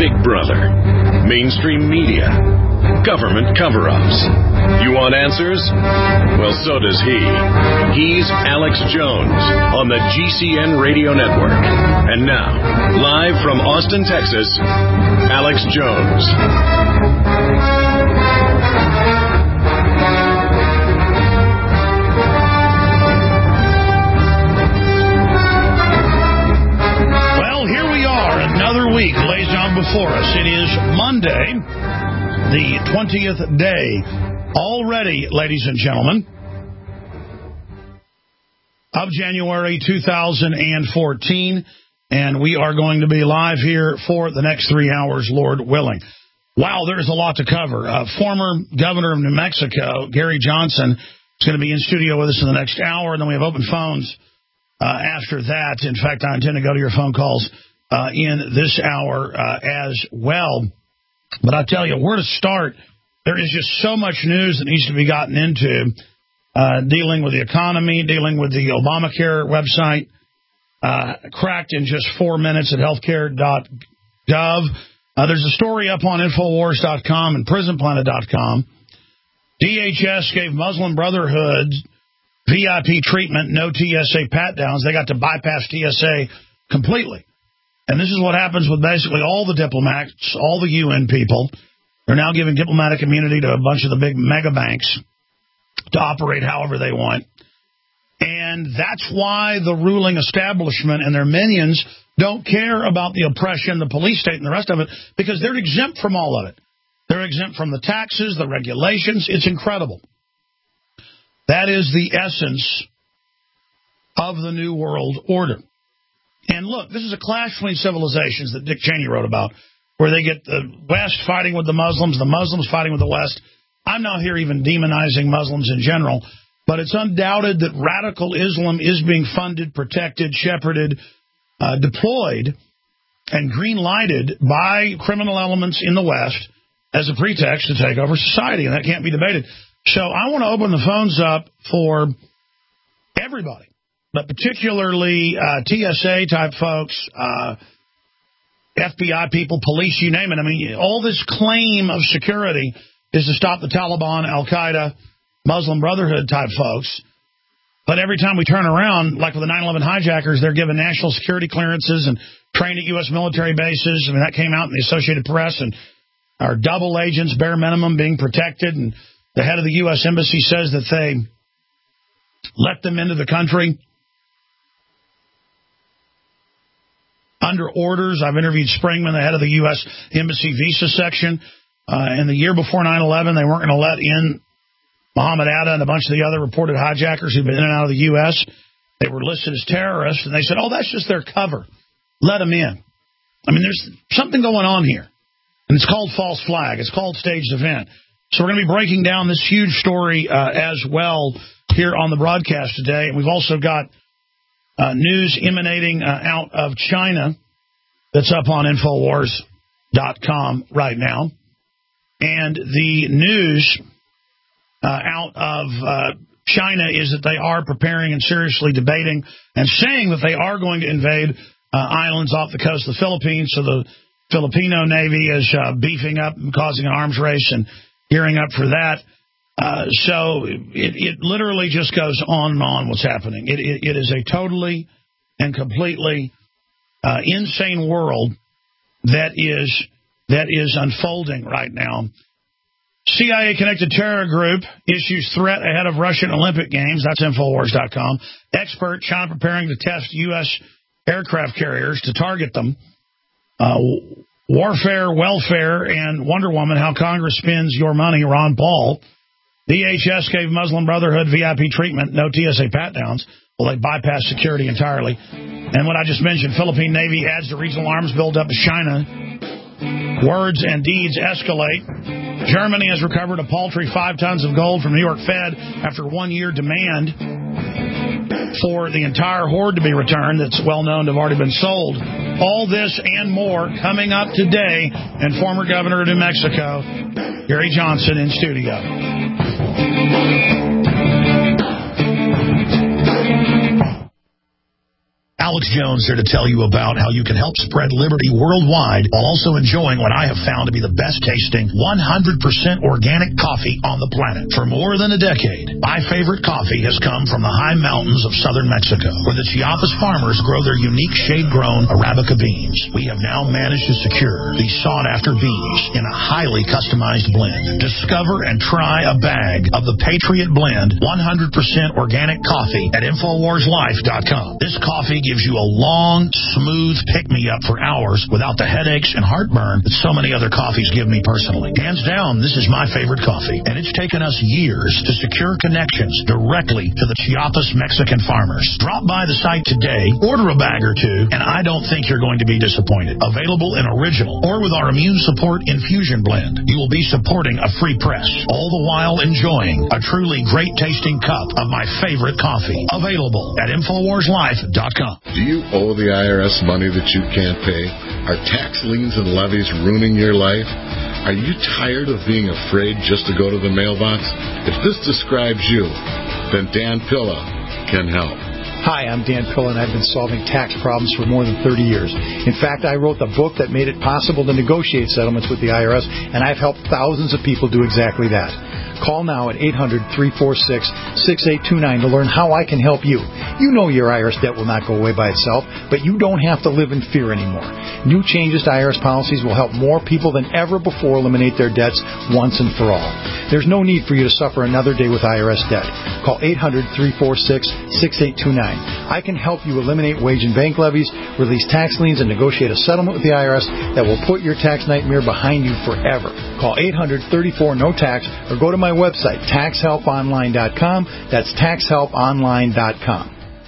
Big Brother, mainstream media, government cover-ups. You want answers? Well, so does he. He's Alex Jones on the GCN Radio Network. And now, live from Austin, Texas, Alex Jones. Another week lays down before us. It is Monday, the 20th day, already, ladies and gentlemen, of January 2014, and we are going to be live here for the next 3 hours, Lord willing. Wow, there's a lot to cover. Former governor of New Mexico, Gary Johnson, is going to be in studio with us in the next hour, and then we have open phones after that. In fact, I intend to go to your phone calls in this hour as well. But I tell you, where to start? There is just so much news that needs to be gotten into, dealing with the economy, dealing with the Obamacare website, cracked in just 4 minutes at healthcare.gov. There's a story up on Infowars.com and PrisonPlanet.com. DHS gave Muslim Brotherhood VIP treatment, no TSA pat-downs. They got to bypass TSA completely. And this is what happens with basically all the diplomats, all the UN people. They're now giving diplomatic immunity to a bunch of the big mega banks to operate however they want. And that's why the ruling establishment and their minions don't care about the oppression, the police state, and the rest of it, because they're exempt from all of it. They're exempt from the taxes, the regulations. It's incredible. That is the essence of the New World Order. And look, this is a clash between civilizations that Dick Cheney wrote about, where they get the West fighting with the Muslims fighting with the West. I'm not here even demonizing Muslims in general, but it's undoubted that radical Islam is being funded, protected, shepherded, deployed, and green-lighted by criminal elements in the West as a pretext to take over society, and that can't be debated. So I want to open the phones up for everybody, but particularly TSA-type folks, FBI people, police, you name it. I mean, all this claim of security is to stop the Taliban, Al-Qaeda, Muslim Brotherhood-type folks. But every time we turn around, like with the 9/11 hijackers, they're given national security clearances and trained at U.S. military bases. I mean, that came out in the Associated Press, and our double agents, bare minimum, being protected. And the head of the U.S. Embassy says that they let them into the country under orders. I've interviewed Springman, the head of the U.S. Embassy visa section. In the year before 9/11, they weren't going to let in Mohammed Atta and a bunch of the other reported hijackers who've been in and out of the U.S. They were listed as terrorists, and they said, oh, that's just their cover. Let them in. I mean, there's something going on here, and it's called false flag. It's called staged event. So we're going to be breaking down this huge story as well here on the broadcast today. And we've also got news emanating out of China that's up on Infowars.com right now. And the news out of China is that they are preparing and seriously debating and saying that they are going to invade islands off the coast of the Philippines. So the Filipino Navy is beefing up and causing an arms race and gearing up for that. So it literally just goes on and on what's happening. It is a totally and completely insane world that is unfolding right now. CIA-connected terror group issues threat ahead of Russian Olympic Games. That's Infowars.com. Expert, China preparing to test U.S. aircraft carriers to target them. Warfare, welfare, and Wonder Woman, how Congress spends your money, Ron Paul. DHS gave Muslim Brotherhood VIP treatment, no TSA pat-downs. Well, they bypassed security entirely. And what I just mentioned, Philippine Navy adds to regional arms buildup to China. Words and deeds escalate. Germany has recovered a paltry 5 tons of gold from New York Fed after 1-year demand for the entire hoard to be returned that's well known to have already been sold. All this and more coming up today, and former governor of New Mexico, Gary Johnson, in studio. Alex Jones here to tell you about how you can help spread liberty worldwide while also enjoying what I have found to be the best tasting 100% organic coffee on the planet. For more than a decade, my favorite coffee has come from the high mountains of southern Mexico, where the Chiapas farmers grow their unique shade-grown Arabica beans. We have now managed to secure these sought-after beans in a highly customized blend. Discover and try a bag of the Patriot Blend 100% organic coffee at InfoWarsLife.com. This coffee gives you a long, smooth pick-me-up for hours without the headaches and heartburn that so many other coffees give me personally. Hands down, this is my favorite coffee, and it's taken us years to secure connections directly to the Chiapas Mexican farmers. Drop by the site today, order a bag or two, and I don't think you're going to be disappointed. Available in original or with our Immune Support Infusion Blend. You will be supporting a free press, all the while enjoying a truly great-tasting cup of my favorite coffee. Available at InfoWarsLife.com. Do you owe the IRS money that you can't pay? Are tax liens and levies ruining your life? Are you tired of being afraid just to go to the mailbox? If this describes you, then Dan Pilla can help. Hi, I'm Dan Pilla, and I've been solving tax problems for more than 30 years. In fact, I wrote the book that made it possible to negotiate settlements with the IRS, and I've helped thousands of people do exactly that. Call now at 800-346-6829 to learn how I can help you. You know your IRS debt will not go away by itself, but you don't have to live in fear anymore. New changes to IRS policies will help more people than ever before eliminate their debts once and for all. There's no need for you to suffer another day with IRS debt. Call 800-346-6829. I can help you eliminate wage and bank levies, release tax liens, and negotiate a settlement with the IRS that will put your tax nightmare behind you forever. Call 800-34-NO-TAX or go to my website, TaxHelpOnline.com. That's TaxHelpOnline.com.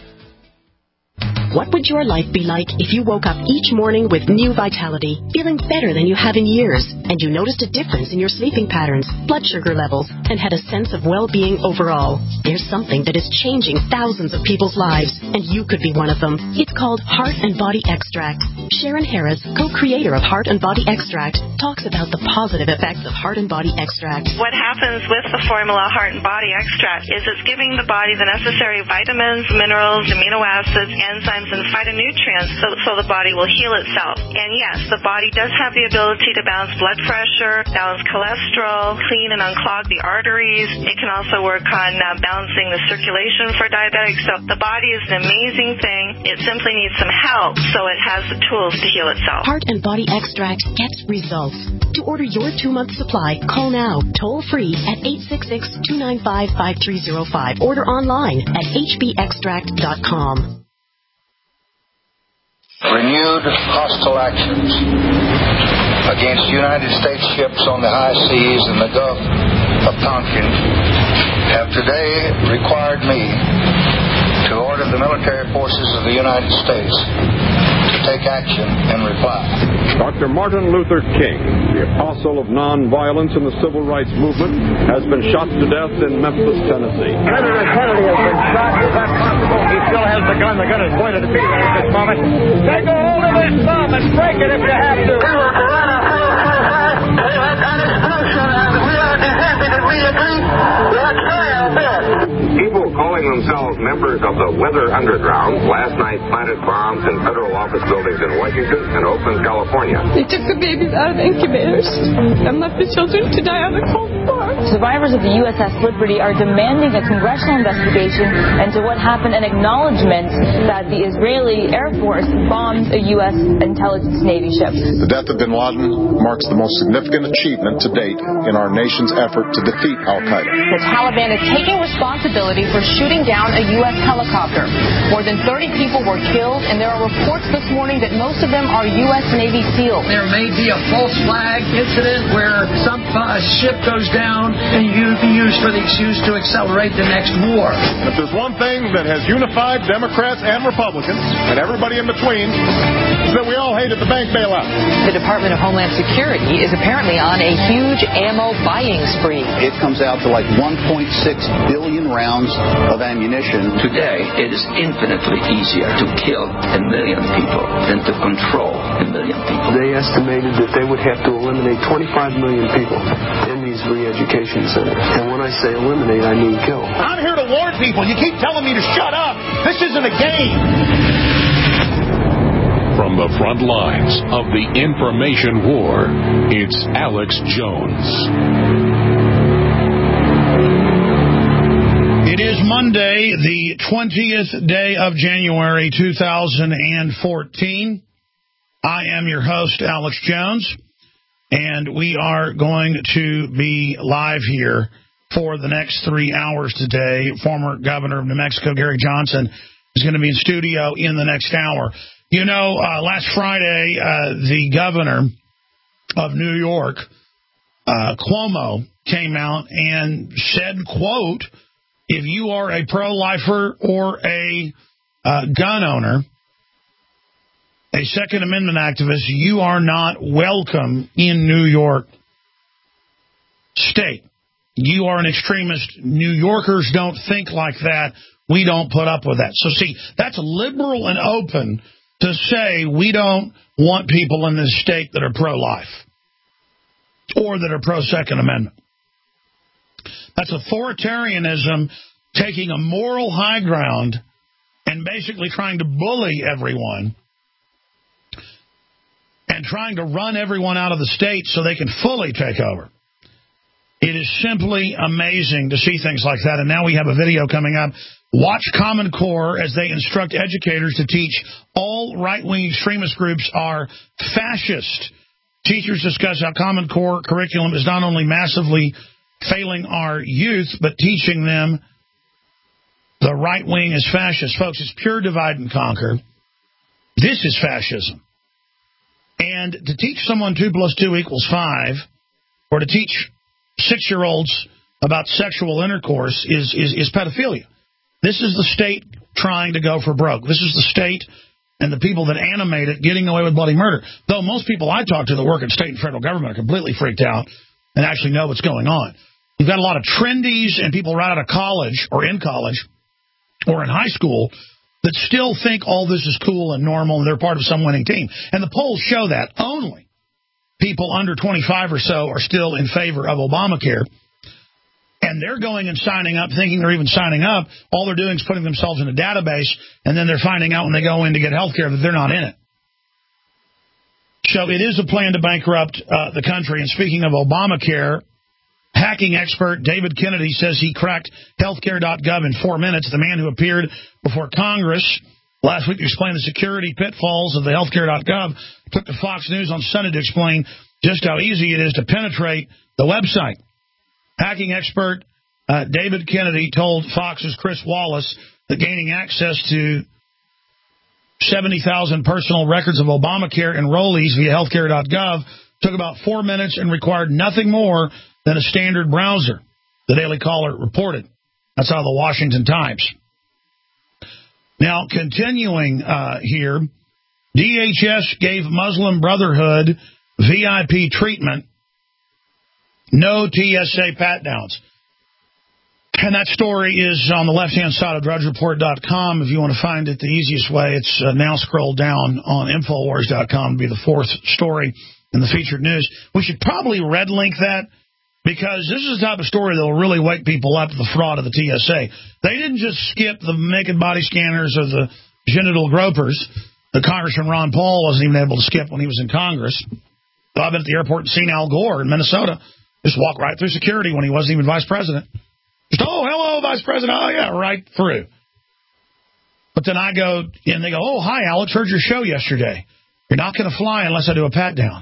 What would your life be like if you woke up each morning with new vitality, feeling better than you have in years, and you noticed a difference in your sleeping patterns, blood sugar levels, and had a sense of well-being overall? There's something that is changing thousands of people's lives, and you could be one of them. It's called Heart and Body Extract. Sharon Harris, co-creator of Heart and Body Extract, talks about the positive effects of Heart and Body Extract. What happens with the formula Heart and Body Extract is it's giving the body the necessary vitamins, minerals, amino acids, enzymes, and phytonutrients so the body will heal itself. And yes, the body does have the ability to balance blood pressure, balance cholesterol, clean and unclog the arteries. It can also work on balancing the circulation for diabetics. So the body is an amazing thing. It simply needs some help so it has the tools to heal itself. Heart and Body Extract gets results. To order your 2-month supply, call now, toll free at 866-295-5305. Order online at hbextract.com. Renewed hostile actions against United States ships on the high seas and the Gulf of Tonkin have today required me to order the military forces of the United States to take action in reply. Dr. Martin Luther King, the apostle of nonviolence in the civil rights movement, has been shot to death in Memphis, Tennessee. Senator Kennedy has been shot. Is that possible? He still has the gun. The gun is pointed at me at this moment. Take a hold of his thumb and break it if you have to. We will an explosion, and we are defending and we agree. We'll try our best. People calling themselves members of the Weather Underground last night planted bombs in federal office buildings in Washington and Oakland, California. They took the babies out of incubators and left the children to die on the cold floor. Survivors of the USS Liberty are demanding a congressional investigation into what happened and acknowledgement that the Israeli Air Force bombed a U.S. intelligence Navy ship. The death of bin Laden marks the most significant achievement to date in our nation's effort to defeat al-Qaeda. The Taliban is taking responsibility for shooting down a U.S. helicopter. More than 30 people were killed, and there are reports this morning that most of them are U.S. Navy SEALs. There may be a false flag incident where some ship goes down and be used for the excuse to accelerate the next war. If there's one thing that has unified Democrats and Republicans, and everybody in between, is that we all hated the bank bailout. The Department of Homeland Security is apparently on a huge ammo buying spree. It comes out to like 1.6 billion rounds of ammunition. Today, it is infinitely easier to kill 1 million people than to control 1 million people. They estimated that they would have to eliminate 25 million people in these re-education centers. And when I say eliminate, I mean kill. I'm here to warn people. You keep telling me to shut up. This isn't a game. the front lines of the information war. It's Alex Jones. It is Monday, the 20th day of January, 2014. I am your host, Alex Jones, and we are going to be live here for the next 3 hours today. Former Governor of New Mexico, Gary Johnson, is going to be in studio in the next hour. You know, last Friday, the governor of New York, Cuomo, came out and said, quote, if you are a pro-lifer or a gun owner, a Second Amendment activist, you are not welcome in New York State. You are an extremist. New Yorkers don't think like that. We don't put up with that. So, see, that's liberal and open to say we don't want people in this state that are pro-life or that are pro-Second Amendment. That's authoritarianism, taking a moral high ground and basically trying to bully everyone and trying to run everyone out of the state so they can fully take over. It is simply amazing to see things like that. And now we have a video coming up. Watch Common Core as they instruct educators to teach all right-wing extremist groups are fascist. Teachers discuss how Common Core curriculum is not only massively failing our youth, but teaching them the right wing is fascist. Folks, it's pure divide and conquer. This is fascism. And to teach someone 2 + 2 = 5, or to teach 6-year-olds about sexual intercourse is pedophilia. This is the state trying to go for broke. This is the state and the people that animate it getting away with bloody murder. Though most people I talk to that work in state and federal government are completely freaked out and actually know what's going on. You've got a lot of trendies and people right out of college or in high school that still think all this is cool and normal and they're part of some winning team. And the polls show that only people under 25 or so are still in favor of Obamacare. And they're going and signing up, thinking they're even signing up. All they're doing is putting themselves in a database, and then they're finding out when they go in to get health care that they're not in it. So it is a plan to bankrupt the country. And speaking of Obamacare, hacking expert David Kennedy says he cracked healthcare.gov in 4 minutes. The man who appeared before Congress last week to explain the security pitfalls of the healthcare.gov took to Fox News on Sunday to explain just how easy it is to penetrate the website. Hacking expert David Kennedy told Fox's Chris Wallace that gaining access to 70,000 personal records of Obamacare enrollees via healthcare.gov took about 4 minutes and required nothing more than a standard browser, the Daily Caller reported. That's out of the Washington Times. Now, continuing here, DHS gave Muslim Brotherhood VIP treatment, no TSA pat-downs. And that story is on the left-hand side of DrudgeReport.com. If you want to find it the easiest way, it's now scroll down on Infowars.com to be the 4th story in the featured news. We should probably red link that, because this is the type of story that will really wake people up to the fraud of the TSA. They didn't just skip the naked body scanners or the genital gropers that Congressman Ron Paul wasn't even able to skip when he was in Congress. I've been at the airport and seen Al Gore in Minnesota just walk right through security when he wasn't even vice president. Just, oh, hello, vice president. Oh, yeah, right through. But then I go, and they go, oh, hi, Alex, heard your show yesterday. You're not going to fly unless I do a pat-down.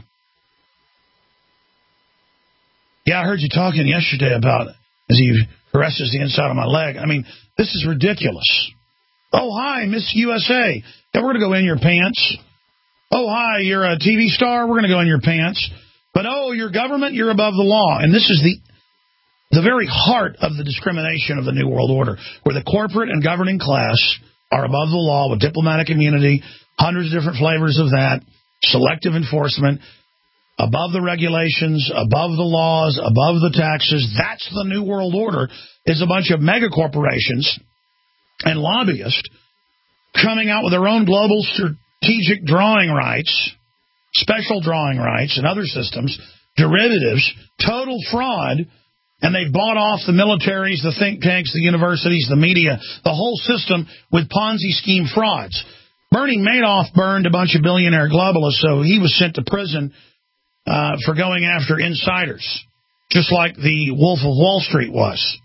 Yeah, I heard you talking yesterday about as he caresses the inside of my leg. I mean, this is ridiculous. Oh, hi, Miss USA. Yeah, we're going to go in your pants. Oh, hi, you're a TV star. We're going to go in your pants. But, oh, your government, you're above the law. And this is the very heart of the discrimination of the New World Order, where the corporate and governing class are above the law with diplomatic immunity, hundreds of different flavors of that, selective enforcement, above the regulations, above the laws, above the taxes. That's the New World Order, is a bunch of mega corporations and lobbyists coming out with their own global strategic drawing rights, special drawing rights, and other systems, derivatives, total fraud, and they bought off the militaries, the think tanks, the universities, the media, the whole system with Ponzi scheme frauds. Bernie Madoff burned a bunch of billionaire globalists, so he was sent to prison for going after insiders, just like the Wolf of Wall Street was.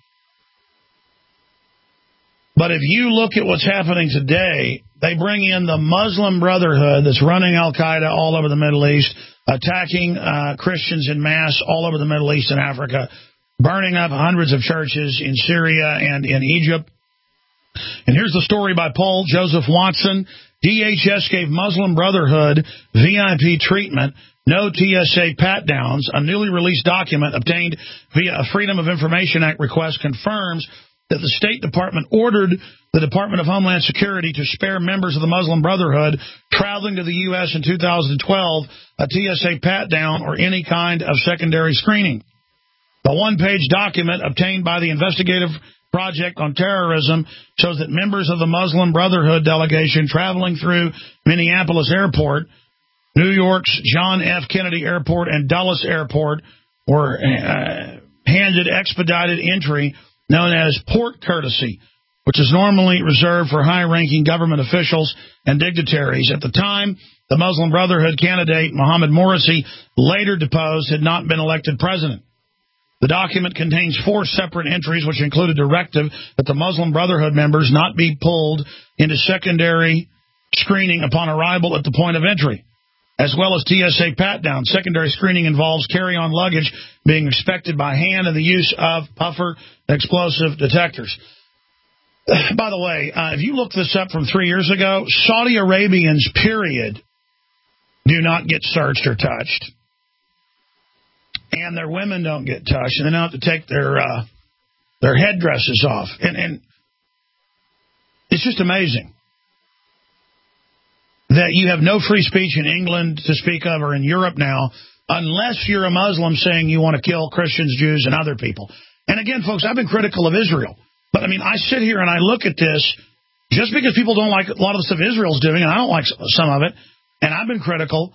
But if you look at what's happening today, they bring in the Muslim Brotherhood that's running Al-Qaeda all over the Middle East, attacking Christians en masse all over the Middle East and Africa, burning up hundreds of churches in Syria and in Egypt. And here's the story by Paul Joseph Watson. DHS gave Muslim Brotherhood VIP treatment, no TSA pat-downs. A newly released document obtained via a Freedom of Information Act request confirms that the State Department ordered the Department of Homeland Security to spare members of the Muslim Brotherhood traveling to the U.S. in 2012 a TSA pat-down or any kind of secondary screening. The one-page document obtained by the Investigative Project on Terrorism shows that members of the Muslim Brotherhood delegation traveling through Minneapolis Airport, New York's John F. Kennedy Airport, and Dulles Airport were handed expedited entry known as port courtesy, which is normally reserved for high-ranking government officials and dignitaries. At the time, the Muslim Brotherhood candidate, Mohammed Morsi, later deposed, had not been elected president. The document contains 4 separate entries, which include a directive that the Muslim Brotherhood members not be pulled into secondary screening upon arrival at the point of entry, as well as TSA pat-down. Secondary screening involves carry-on luggage being inspected by hand and the use of puffer explosive detectors. By the way, if you look this up from 3 years ago, Saudi Arabians, period, do not get searched or touched. And their women don't get touched, and they don't have to take their headdresses off. And it's just amazing that you have no free speech in England to speak of or in Europe now, unless you're a Muslim saying you want to kill Christians, Jews, and other people. And again, folks, I've been critical of Israel. But, I mean, I sit here and I look at this just because people don't like a lot of the stuff Israel's doing, and I don't like some of it, and I've been critical.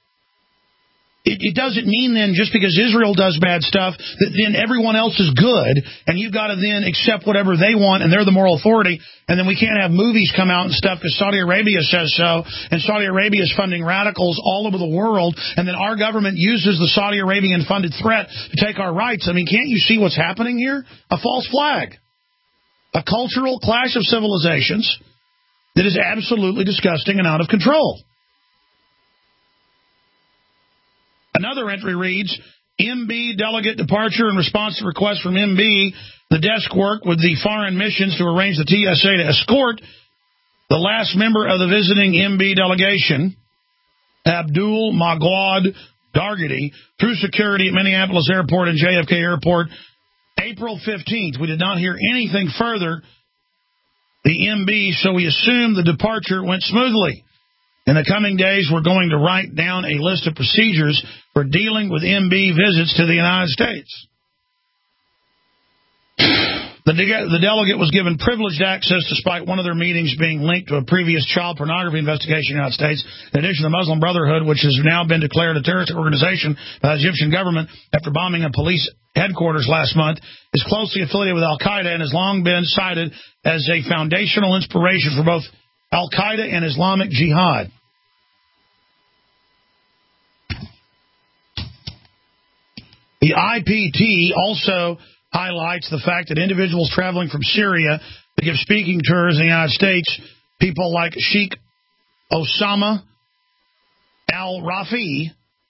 It doesn't mean then just because Israel does bad stuff that then everyone else is good and you've got to then accept whatever they want and they're the moral authority, and then we can't have movies come out and stuff because Saudi Arabia says so, and Saudi Arabia is funding radicals all over the world, and then our government uses the Saudi Arabian-funded threat to take our rights. I mean, can't you see what's happening here? A false flag. A cultural clash of civilizations that is absolutely disgusting and out of control. Another entry reads, MB delegate departure in response to request from MB. The desk worked with the foreign missions to arrange the TSA to escort the last member of the visiting MB delegation, Abdul Magwad Dargadi, through security at Minneapolis Airport and JFK Airport, April 15th. We did not hear anything further, the MB, so we assume the departure went smoothly. In the coming days, we're going to write down a list of procedures for dealing with MB visits to the United States. The delegate was given privileged access despite one of their meetings being linked to a previous child pornography investigation in the United States. In addition, the Muslim Brotherhood, which has now been declared a terrorist organization by the Egyptian government after bombing a police headquarters last month, is closely affiliated with Al-Qaeda and has long been cited as a foundational inspiration for both Al-Qaeda and Islamic Jihad. The IPT also highlights the fact that individuals traveling from Syria to give speaking tours in the United States, people like Sheikh Osama al-Rafi,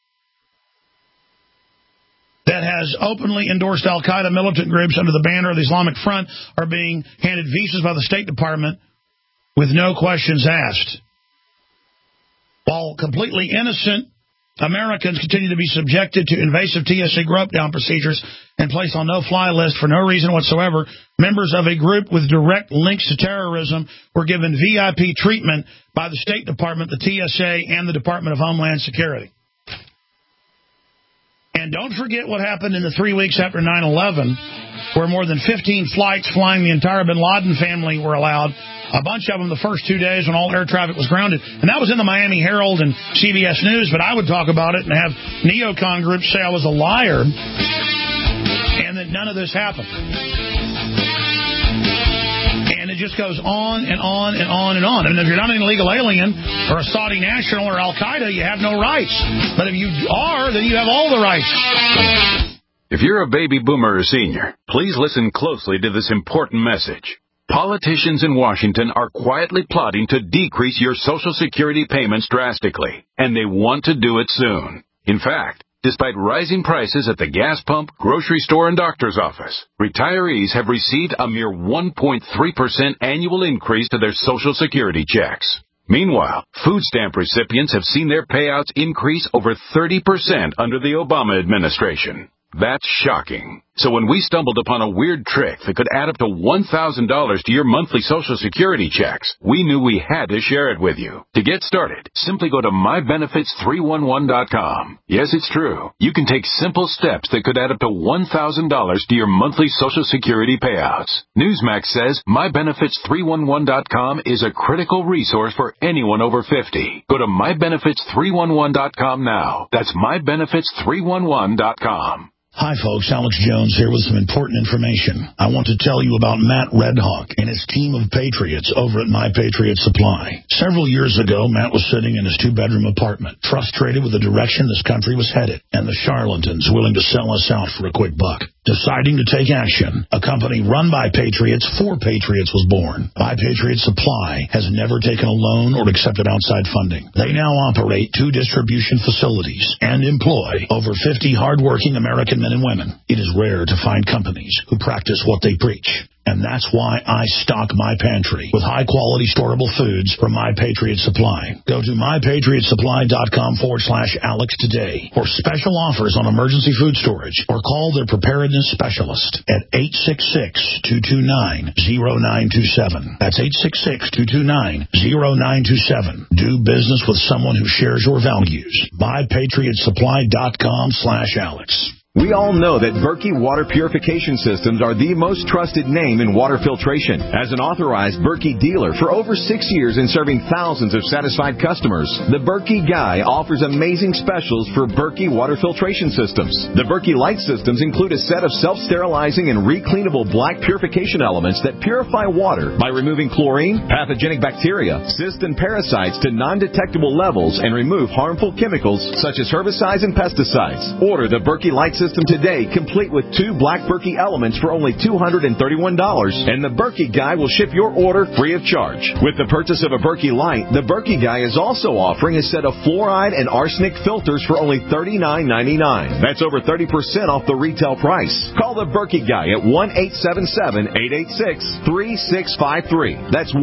that has openly endorsed al-Qaeda militant groups under the banner of the Islamic Front, are being handed visas by the State Department with no questions asked. While completely innocent Americans continue to be subjected to invasive TSA grope-down procedures and placed on no-fly list for no reason whatsoever, members of a group with direct links to terrorism were given VIP treatment by the State Department, the TSA, and the Department of Homeland Security. And don't forget what happened in the 3 weeks after 9/11, where more than 15 flights flying the entire bin Laden family were allowed, a bunch of them the first 2 days when all air traffic was grounded. And that was in the Miami Herald and CBS News, but I would talk about it and have neocon groups say I was a liar and that none of this happened. And it just goes on and on and on and on. And if you're not an illegal alien or a Saudi national or Al-Qaeda, you have no rights. But if you are, then you have all the rights. If you're a baby boomer or senior, please listen closely to this important message. Politicians in Washington are quietly plotting to decrease your Social Security payments drastically, and they want to do it soon. In fact, despite rising prices at the gas pump, grocery store, and doctor's office, retirees have received a mere 1.3% annual increase to their Social Security checks. Meanwhile, food stamp recipients have seen their payouts increase over 30% under the Obama administration. That's shocking. So when we stumbled upon a weird trick that could add up to $1,000 to your monthly Social Security checks, we knew we had to share it with you. To get started, simply go to mybenefits311.com. Yes, it's true. You can take simple steps that could add up to $1,000 to your monthly Social Security payouts. Newsmax says mybenefits311.com is a critical resource for anyone over 50. Go to mybenefits311.com now. That's mybenefits311.com. Hi, folks. Alex Jones here with some important information. I want to tell you about Matt Redhawk and his team of patriots over at My Patriot Supply. Several years ago, Matt was sitting in his two-bedroom apartment, frustrated with the direction this country was headed and the charlatans willing to sell us out for a quick buck. Deciding to take action, a company run by patriots for patriots was born. My Patriot Supply has never taken a loan or accepted outside funding. They now operate 2 distribution facilities and employ over 50 hardworking American men and women. It is rare to find companies who practice what they preach. And that's why I stock my pantry with high-quality storable foods from My Patriot Supply. Go to mypatriotsupply.com/Alex today for special offers on emergency food storage, or call their preparedness specialist at 866-229-0927. That's 866-229-0927. Do business with someone who shares your values. mypatriotsupply.com/Alex. We all know that Berkey Water Purification Systems are the most trusted name in water filtration. As an authorized Berkey dealer for over 6 years and serving thousands of satisfied customers, the Berkey Guy offers amazing specials for Berkey Water Filtration Systems. The Berkey Light Systems include a set of self-sterilizing and recleanable black purification elements that purify water by removing chlorine, pathogenic bacteria, cysts, and parasites to non-detectable levels and remove harmful chemicals such as herbicides and pesticides. Order the Berkey Light System today, complete with 2 black Berkey elements for only $231, and the Berkey Guy will ship your order free of charge. With the purchase of a Berkey Light, the Berkey Guy is also offering a set of fluoride and arsenic filters for only $39.99. That's over 30% off the retail price. Call the Berkey Guy at 1-877-886-3653. That's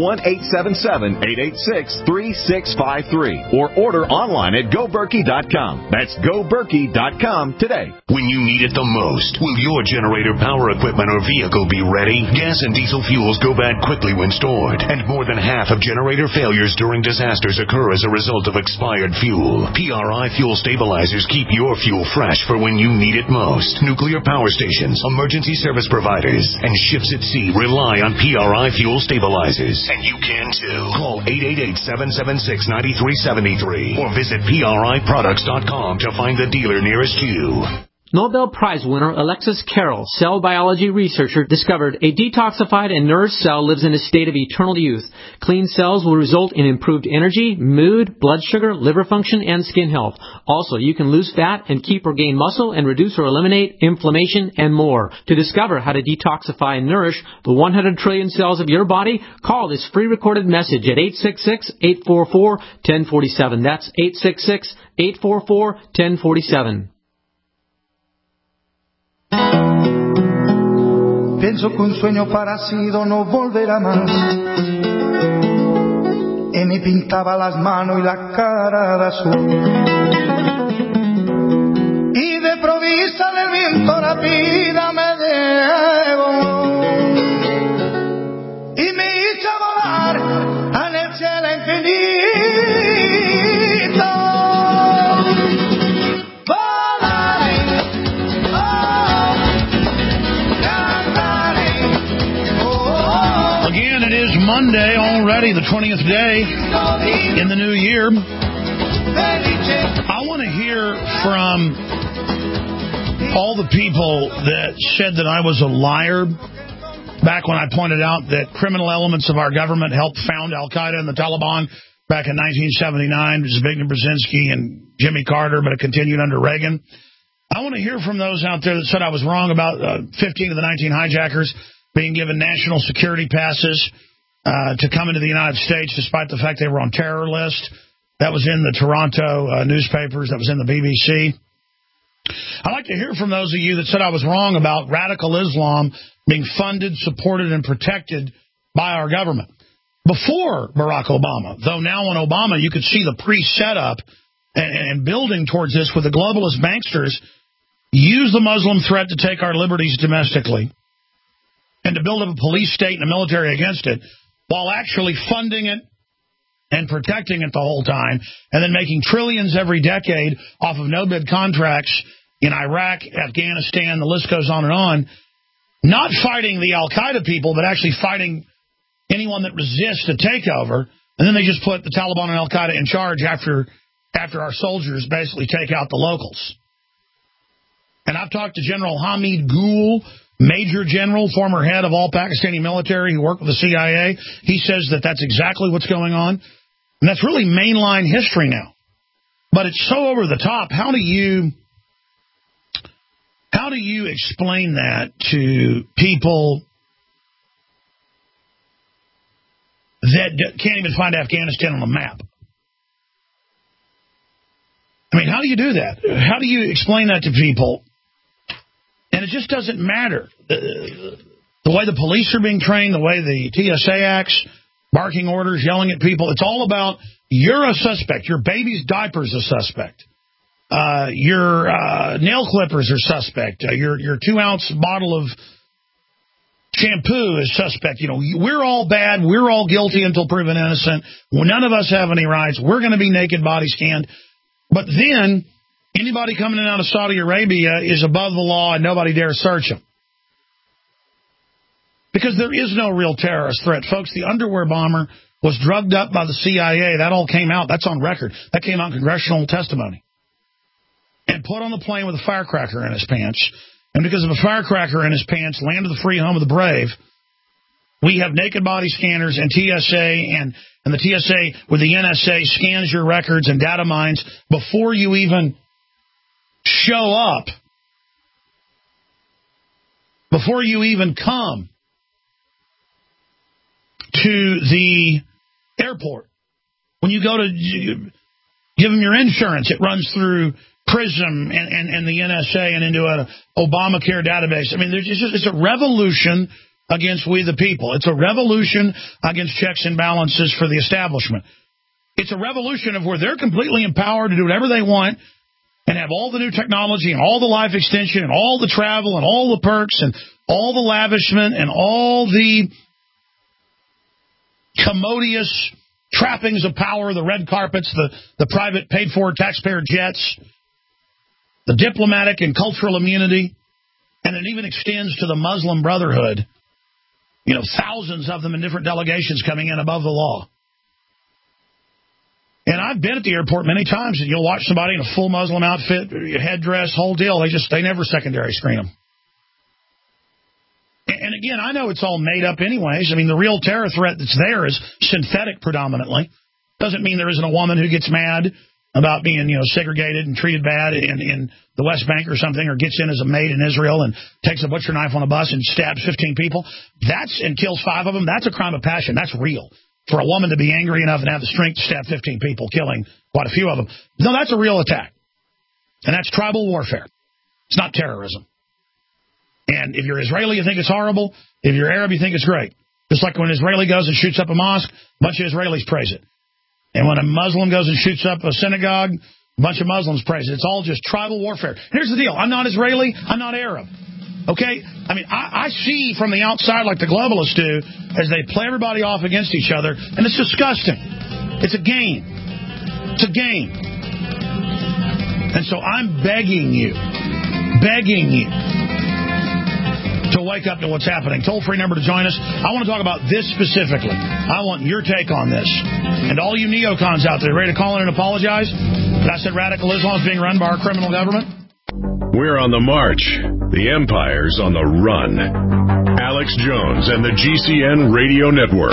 1-877-886-3653. Or order online at GoBerkey.com. That's GoBerkey.com today. When you need it the most, will your generator, power equipment, or vehicle be ready? Gas and diesel fuels go bad quickly when stored, and more than half of generator failures during disasters occur as a result of expired fuel. PRI Fuel Stabilizers keep your fuel fresh for when you need it most. Nuclear power stations, emergency service providers, and ships at sea rely on PRI Fuel Stabilizers. And you can too. Call 888-776-9373 or visit PRIproducts.com to find the dealer nearest you. Nobel Prize winner Alexis Carrel, cell biology researcher, discovered a detoxified and nourished cell lives in a state of eternal youth. Clean cells will result in improved energy, mood, blood sugar, liver function, and skin health. Also, you can lose fat and keep or gain muscle and reduce or eliminate inflammation and more. To discover how to detoxify and nourish the 100 trillion cells of your body, call this free recorded message at 866-844-1047. That's 866-844-1047. Pienso que un sueño parecido no volverá más. Y me pintaba las manos y la cara de azul. Y de provisa del viento la vida me llevó. Y me hizo volar en el cielo infinito. Monday already, the 20th day in the new year. I want to hear from all the people that said that I was a liar back when I pointed out that criminal elements of our government helped found Al-Qaeda and the Taliban back in 1979, Zbigniew Brzezinski and Jimmy Carter, but it continued under Reagan. I want to hear from those out there that said I was wrong about 15 of the 19 hijackers being given national security passes to come into the United States, despite the fact they were on terror list. That was in the Toronto newspapers. That was in the BBC. I'd like to hear from those of you that said I was wrong about radical Islam being funded, supported, and protected by our government. Before Barack Obama, though now on Obama, you could see the pre-setup and building towards this with the globalist banksters use the Muslim threat to take our liberties domestically and to build up a police state and a military against it while actually funding it and protecting it the whole time, and then making trillions every decade off of no-bid contracts in Iraq, Afghanistan, the list goes on, not fighting the Al-Qaeda people, but actually fighting anyone that resists a takeover, and then they just put the Taliban and Al-Qaeda in charge after our soldiers basically take out the locals. And I've talked to General Hamid Gul, Major General, former head of all Pakistani military who worked with the CIA. He says that that's exactly what's going on. And that's really mainline history now. But it's so over the top. How do you explain that to people that can't even find Afghanistan on the map? I mean, how do you do that? How do you explain that to people? And it just doesn't matter. The way the police are being trained, the way the TSA acts, barking orders, yelling at people, it's all about you're a suspect. Your baby's diaper's a suspect. Your nail clippers are suspect. Your 2-ounce bottle of shampoo is suspect. You know, we're all bad. We're all guilty until proven innocent. None of us have any rights. We're going to be naked, body scanned. But then anybody coming in and out of Saudi Arabia is above the law and nobody dares search them. Because there is no real terrorist threat. Folks, the underwear bomber was drugged up by the CIA. That all came out. That's on record. That came out in congressional testimony. And put on the plane with a firecracker in his pants. And because of a firecracker in his pants, land of the free, home of the brave, we have naked body scanners and TSA, and the TSA with the NSA scans your records and data mines before you even show up, before you even come to the airport. When you go to give them your insurance, it runs through PRISM and the NSA and into an Obamacare database. I mean, it's a revolution against we the people. It's a revolution against checks and balances for the establishment. It's a revolution of where they're completely empowered to do whatever they want and have all the new technology and all the life extension and all the travel and all the perks and all the lavishment and all the commodious trappings of power, the red carpets, the private paid-for taxpayer jets, the diplomatic and cultural immunity, and it even extends to the Muslim Brotherhood. You know, thousands of them in different delegations coming in above the law. And I've been at the airport many times, and you'll watch somebody in a full Muslim outfit, headdress, whole deal. They never secondary screen them. And again, I know it's all made up anyways. I mean, the real terror threat that's there is synthetic predominantly. Doesn't mean there isn't a woman who gets mad about being, segregated and treated bad in the West Bank or something, or gets in as a maid in Israel and takes a butcher knife on a bus and stabs 15 people. And kills 5 of them. That's a crime of passion. That's real. For a woman to be angry enough and have the strength to stab 15 people, killing quite a few of them. No, that's a real attack. And that's tribal warfare. It's not terrorism. And if you're Israeli, you think it's horrible. If you're Arab, you think it's great. Just like when an Israeli goes and shoots up a mosque, a bunch of Israelis praise it. And when a Muslim goes and shoots up a synagogue, a bunch of Muslims praise it. It's all just tribal warfare. Here's the deal. I'm not Israeli. I'm not Arab. Okay? I mean, I see from the outside like the globalists do as they play everybody off against each other, and it's disgusting. It's a game. It's a game. And so I'm begging you to wake up to what's happening. Toll-free number to join us. I want to talk about this specifically. I want your take on this. And all you neocons out there, ready to call in and apologize that I said radical Islam is being run by our criminal government? We're on the march. The empire's on the run. Alex Jones and the GCN Radio Network.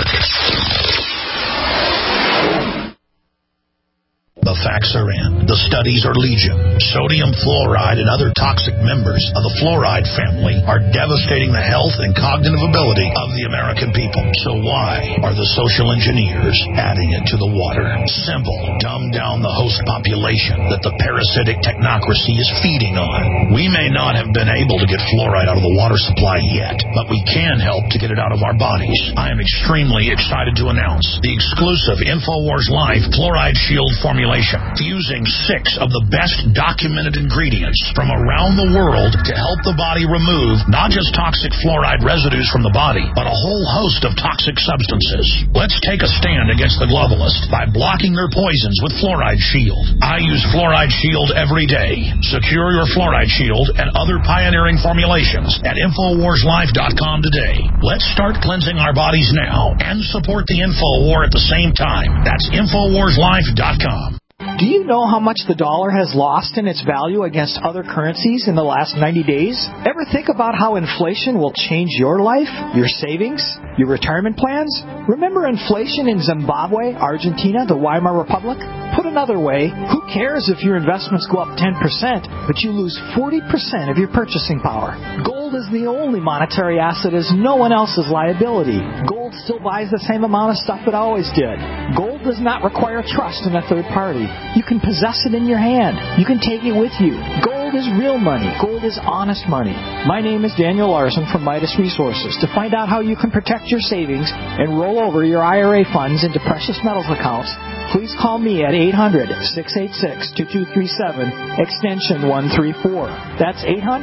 The facts are in. The studies are legion. Sodium fluoride and other toxic members of the fluoride family are devastating the health and cognitive ability of the American people. So why are the social engineers adding it to the water? Simple. Dumb down the host population that the parasitic technocracy is feeding on. We may not have been able to get fluoride out of the water supply yet, but we can help to get it out of our bodies. I am extremely excited to announce the exclusive InfoWars Life Fluoride Shield formulation, fusing 6 of the best documented ingredients from around the world to help the body remove not just toxic fluoride residues from the body, but a whole host of toxic substances. Let's take a stand against the globalists by blocking their poisons with Fluoride Shield. I use Fluoride Shield every day. Secure your Fluoride Shield and other pioneering formulations at InfoWarsLife.com today. Let's start cleansing our bodies now and support the Info War at the same time. That's InfoWarsLife.com. Do you know how much the dollar has lost in its value against other currencies in the last 90 days? Ever think about how inflation will change your life, your savings, your retirement plans? Remember inflation in Zimbabwe, Argentina, the Weimar Republic? Put another way, who cares if your investments go up 10%, but you lose 40% of your purchasing power? Gold is the only monetary asset as no one else's liability. Gold still buys the same amount of stuff it always did. Gold does not require trust in a third party. You can possess it in your hand. You can take it with you. Gold is real money. Gold is honest money. My name is Daniel Larson from Midas Resources. To find out how you can protect your savings and roll over your IRA funds into precious metals accounts, please call me at 800-686-2237, extension 134. That's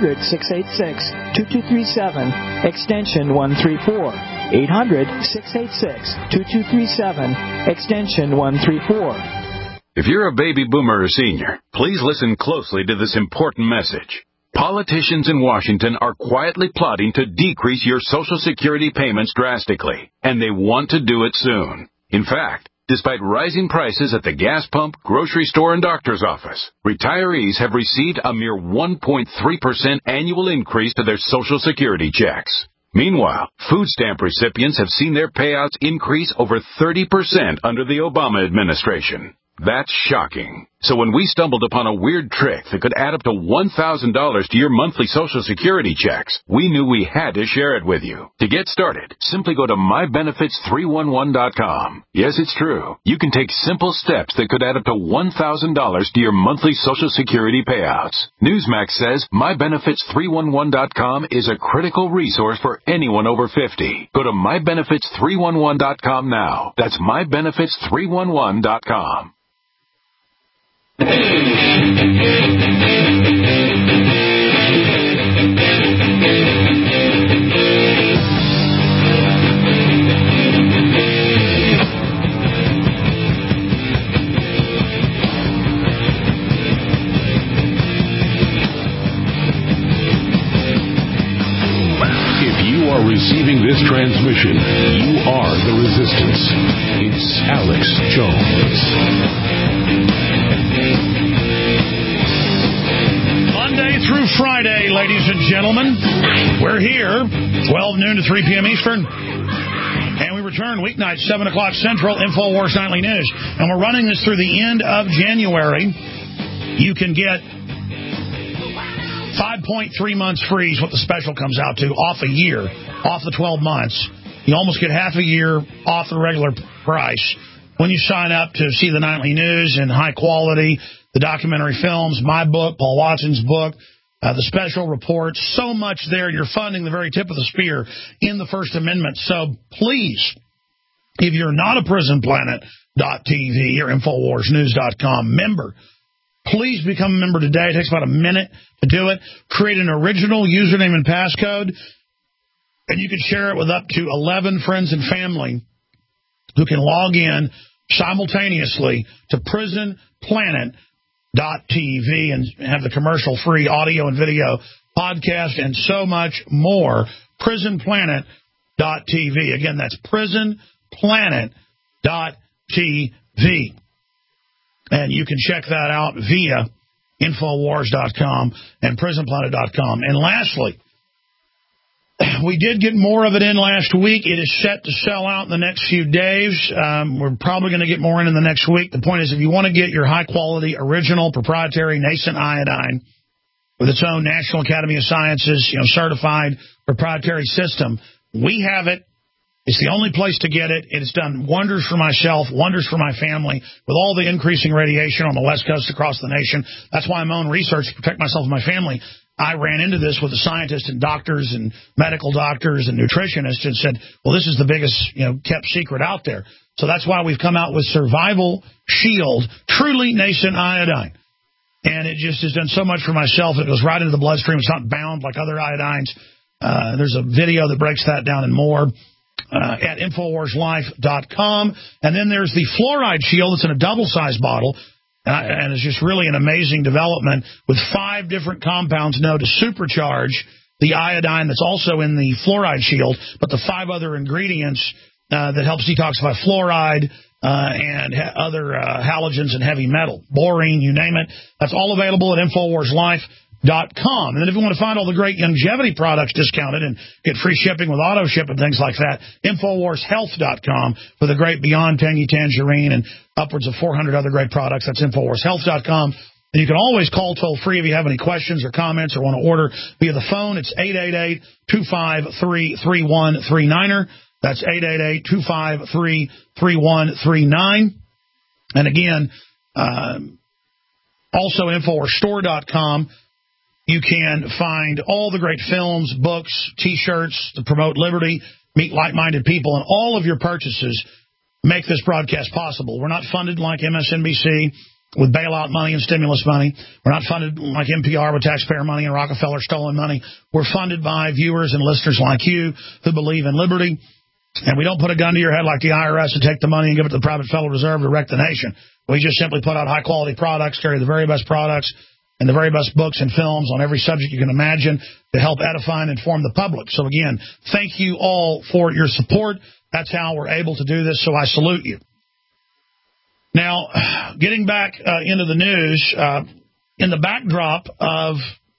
800-686-2237, extension 134. 800-686-2237, extension 134. If you're a baby boomer or senior, please listen closely to this important message. Politicians in Washington are quietly plotting to decrease your Social Security payments drastically, and they want to do it soon. In fact, despite rising prices at the gas pump, grocery store, and doctor's office, retirees have received a mere 1.3% annual increase to their Social Security checks. Meanwhile, food stamp recipients have seen their payouts increase over 30% under the Obama administration. That's shocking. So when we stumbled upon a weird trick that could add up to $1,000 to your monthly Social Security checks, we knew we had to share it with you. To get started, simply go to mybenefits311.com. Yes, it's true. You can take simple steps that could add up to $1,000 to your monthly Social Security payouts. Newsmax says mybenefits311.com is a critical resource for anyone over 50. Go to mybenefits311.com now. That's mybenefits311.com. Receiving this transmission, you are the resistance. It's Alex Jones. Monday through Friday, ladies and gentlemen, we're here, 12 noon to 3 p.m. Eastern, and we return weeknights, 7 o'clock Central, InfoWars Nightly News. And we're running this through the end of January. You can get 5.3 months free is what the special comes out to, off a year, off the 12 months. You almost get half a year off the regular price when you sign up to see the nightly news in high quality, the documentary films, my book, Paul Watson's book, the special reports, so much there. You're funding the very tip of the spear in the First Amendment. So please, if you're not a PrisonPlanet.tv or InfoWarsNews.com member, please become a member today. It takes about a minute to do it. Create an original username and passcode, and you can share it with up to 11 friends and family who can log in simultaneously to PrisonPlanet.tv and have the commercial-free audio and video podcast and so much more. PrisonPlanet.tv. Again, that's PrisonPlanet.tv. And you can check that out via Infowars.com and PrisonPlanet.com. And lastly, We did get more of it in last week. It is set to sell out in the next few days. We're probably going to get more in the next week. The point is, if you want to get your high-quality, original, proprietary, nascent iodine with its own National Academy of Sciences, certified proprietary system, we have it. It's the only place to get it. It has done wonders for myself, wonders for my family, with all the increasing radiation on the West Coast across the nation. That's why I'm on research to protect myself and my family. I ran into this with the scientists and doctors and medical doctors and nutritionists and said, well, this is the biggest, kept secret out there. So that's why we've come out with Survival Shield, truly nascent iodine. And it just has done so much for myself. It goes right into the bloodstream. It's not bound like other iodines. There's a video that breaks that down and more. At InfoWarsLife.com. And then there's the Fluoride Shield. It's in a double-sized bottle, and it's just really an amazing development with 5 different compounds known to supercharge the iodine that's also in the Fluoride Shield, but the 5 other ingredients that helps detoxify fluoride and other halogens and heavy metal, borine, you name it. That's all available at InfoWarsLife.com. And then if you want to find all the great longevity products discounted and get free shipping with auto ship and things like that, InfoWarsHealth.com for the great Beyond Tangy Tangerine and upwards of 400 other great products. That's InfoWarsHealth.com. And you can always call toll-free if you have any questions or comments or want to order via the phone. It's 888-253-3139. That's 888-253-3139. And again, also InfoWarsStore.com. You can find all the great films, books, T-shirts to promote liberty, meet like-minded people, and all of your purchases make this broadcast possible. We're not funded like MSNBC with bailout money and stimulus money. We're not funded like NPR with taxpayer money and Rockefeller stolen money. We're funded by viewers and listeners like you who believe in liberty. And we don't put a gun to your head like the IRS and take the money and give it to the private Federal Reserve to wreck the nation. We just simply put out high-quality products, carry the very best products, and the very best books and films on every subject you can imagine to help edify and inform the public. So, again, thank you all for your support. That's how we're able to do this, so I salute you. Now, getting back into the news, in the backdrop of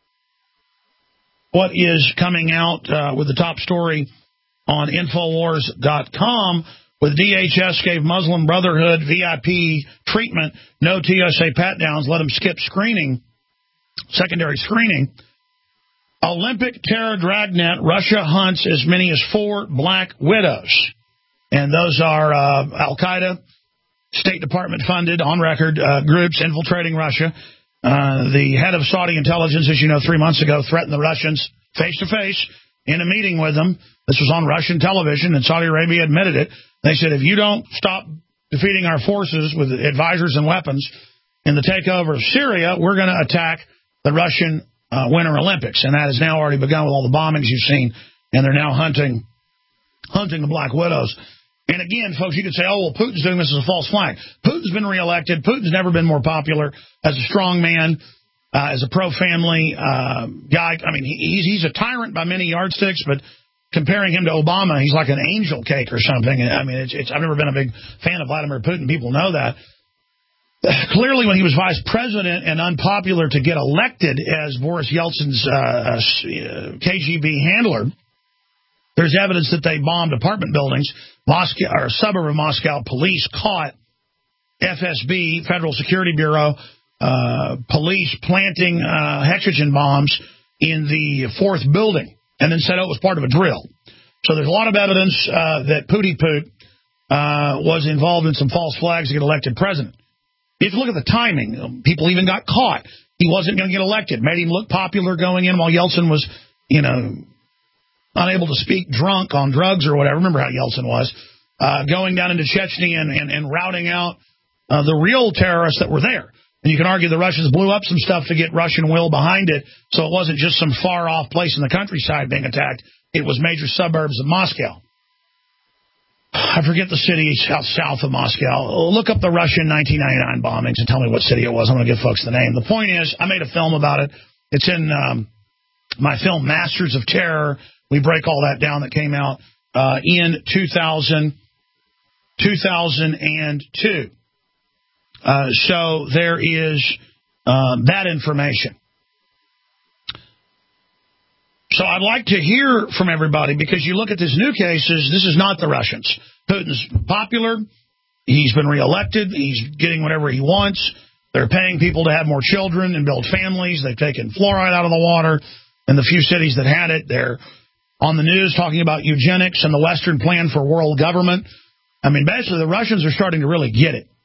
what is coming out with the top story on Infowars.com, with DHS gave Muslim Brotherhood VIP treatment, no TSA pat-downs, let them skip screening, secondary screening. Olympic terror dragnet, Russia hunts as many as 4 black widows. And those are Al-Qaeda, State Department-funded, on-record groups infiltrating Russia. The head of Saudi intelligence, as you know, 3 months ago, threatened the Russians face-to-face in a meeting with them. This was on Russian television, and Saudi Arabia admitted it. They said, if you don't stop defeating our forces with advisors and weapons in the takeover of Syria, we're going to attack the Russian Winter Olympics. And that has now already begun with all the bombings you've seen, and they're now hunting the black widows. And again, folks, you could say, oh, well, Putin's doing this as a false flag. Putin's been reelected. Putin's never been more popular as a strong man, as a pro-family guy. I mean, he's a tyrant by many yardsticks, but comparing him to Obama, he's like an angel cake or something. I mean, I've never been a big fan of Vladimir Putin. People know that. Clearly, when he was vice president and unpopular to get elected as Boris Yeltsin's KGB handler, there's evidence that they bombed apartment buildings. Moscow, or a suburb of Moscow, police caught FSB, Federal Security Bureau, police planting hexogen bombs in the 4th building and then said it was part of a drill. So there's a lot of evidence that Pootie Poot was involved in some false flags to get elected president. If you look at the timing, people even got caught. He wasn't going to get elected. Made him look popular going in while Yeltsin was, unable to speak, drunk on drugs or whatever. Remember how Yeltsin was. Going down into Chechnya and routing out the real terrorists that were there. And you can argue the Russians blew up some stuff to get Russian will behind it, so it wasn't just some far-off place in the countryside being attacked. It was major suburbs of Moscow. I forget the city south of Moscow. Look up the Russian 1999 bombings and tell me what city it was. I'm going to give folks the name. The point is, I made a film about it. It's in my film, Masters of Terror. We break all that down that came out in 2002. So there is that information. So I'd like to hear from everybody, because you look at these new cases, this is not the Russians. Putin's popular. He's been reelected. He's getting whatever he wants. They're paying people to have more children and build families. They've taken fluoride out of the water in the few cities that had it. They're on the news talking about eugenics and the Western plan for world government. I mean, basically, the Russians are starting to really get it.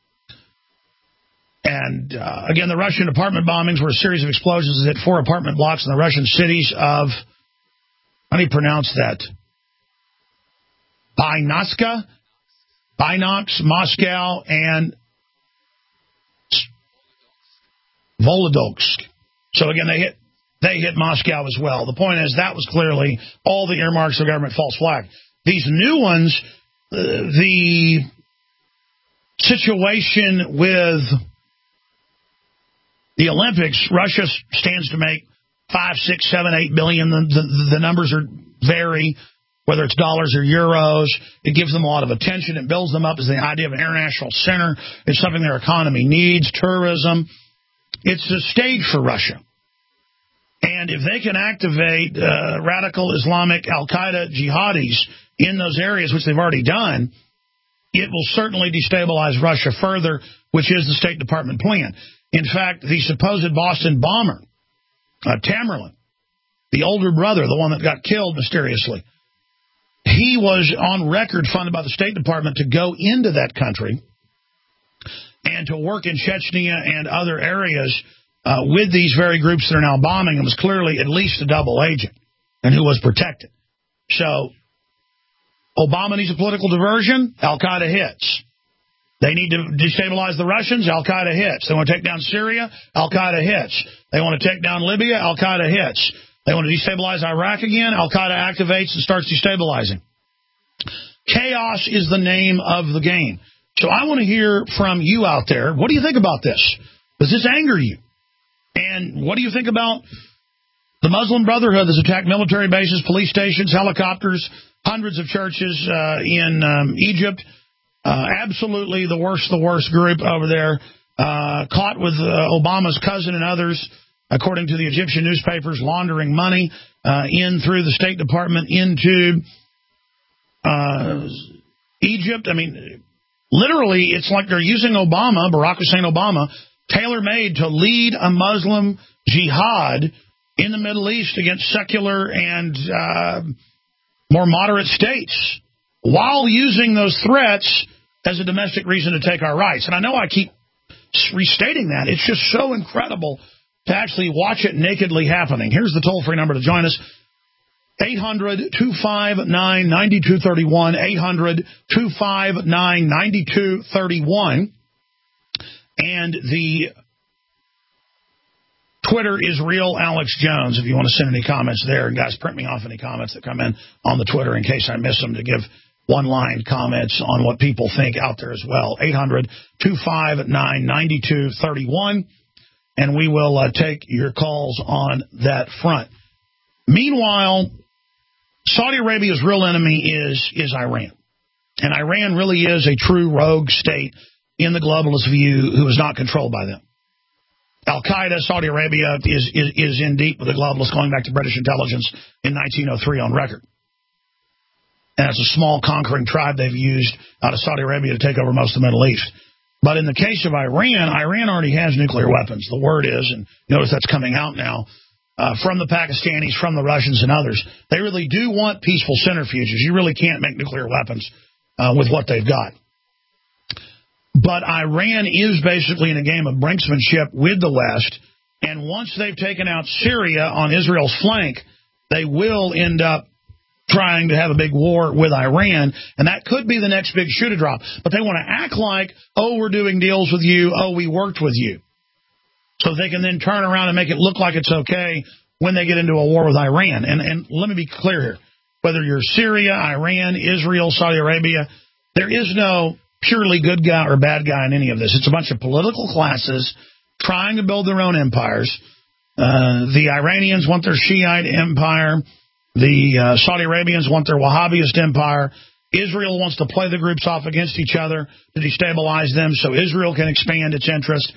And, again, the Russian apartment bombings were a series of explosions that hit 4 apartment blocks in the Russian cities of, how do you pronounce that? Binox, Moscow, and Volodovsk. So, again, they hit Moscow as well. The point is, that was clearly all the earmarks of government false flag. These new ones, the situation with the Olympics, Russia stands to make 5, 6, 7, 8 billion. The numbers vary, whether it's dollars or euros. It gives them a lot of attention. It builds them up as the idea of an international center. It's something their economy needs, tourism. It's a stage for Russia. And if they can activate radical Islamic al-Qaeda jihadis in those areas, which they've already done, it will certainly destabilize Russia further, which is the State Department plan. In fact, the supposed Boston bomber, Tamerlan, the older brother, the one that got killed mysteriously, he was on record funded by the State Department to go into that country and to work in Chechnya and other areas with these very groups that are now bombing, and was clearly at least a double agent and who was protected. So Obama needs a political diversion, al-Qaeda hits. They need to destabilize the Russians, al-Qaeda hits. They want to take down Syria, al-Qaeda hits. They want to take down Libya, al-Qaeda hits. They want to destabilize Iraq again, al-Qaeda activates and starts destabilizing. Chaos is the name of the game. So I want to hear from you out there. What do you think about this? Does this anger you? And what do you think about the Muslim Brotherhood that's attacked military bases, police stations, helicopters, hundreds of churches in Egypt? Absolutely the worst group over there, caught with Obama's cousin and others, according to the Egyptian newspapers, laundering money in through the State Department into Egypt. I mean, literally, it's like they're using Obama, Barack Hussein Obama, tailor-made to lead a Muslim jihad in the Middle East against secular and more moderate states, while using those threats as a domestic reason to take our rights. And I know I keep restating that. It's just so incredible to actually watch it nakedly happening. Here's the toll-free number to join us. 800-259-9231, 800-259-9231. And the Twitter is Real Alex Jones, if you want to send any comments there. And guys, print me off any comments that come in on the Twitter in case I miss them, to give one-line comments on what people think out there as well. 800-259-9231. And we will take your calls on that front. Meanwhile, Saudi Arabia's real enemy is Iran. And Iran really is a true rogue state in the globalist view who is not controlled by them. Al-Qaeda, Saudi Arabia, is in deep with the globalists, going back to British intelligence in 1903 on record. And it's a small conquering tribe they've used out of Saudi Arabia to take over most of the Middle East. But in the case of Iran, Iran already has nuclear weapons. The word is, and notice that's coming out now, from the Pakistanis, from the Russians and others. They really do want peaceful centrifuges. You really can't make nuclear weapons with what they've got. But Iran is basically in a game of brinksmanship with the West, and once they've taken out Syria on Israel's flank, they will end up trying to have a big war with Iran, and that could be the next big shoe to drop. But they want to act like, oh, we're doing deals with you, oh, we worked with you. So they can then turn around and make it look like it's okay when they get into a war with Iran. And let me be clear here. Whether you're Syria, Iran, Israel, Saudi Arabia, there is no purely good guy or bad guy in any of this. It's a bunch of political classes trying to build their own empires. The Iranians want their Shiite empire. The Saudi Arabians want their Wahhabist empire. Israel wants to play the groups off against each other to destabilize them so Israel can expand its interest.